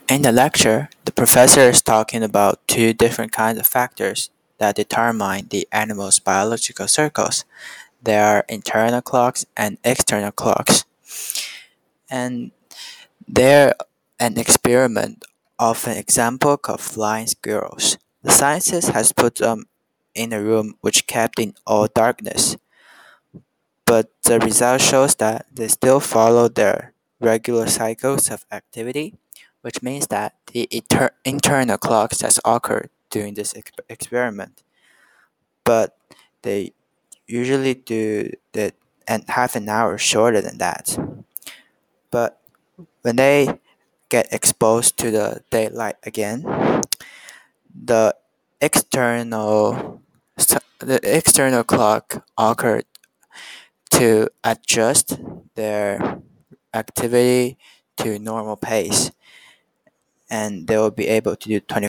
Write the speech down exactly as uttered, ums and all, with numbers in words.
In the lecture, the professor is talking about two different kinds of factors that determine the animal's biological cycles. There are internal clocks and external clocks. And they're an experiment of an example called flying squirrels. The scientist has put them in a room which kept in all darkness, but the result shows that they still follow their regular cycles of activity, which means that the inter- internal clocks has occurred during this ex- experiment, but they usually do that and half an hour shorter than that. But when they get exposed to the daylight again, the external the external clock occurred to adjust their activity to normal pace, and they will be able to do twenty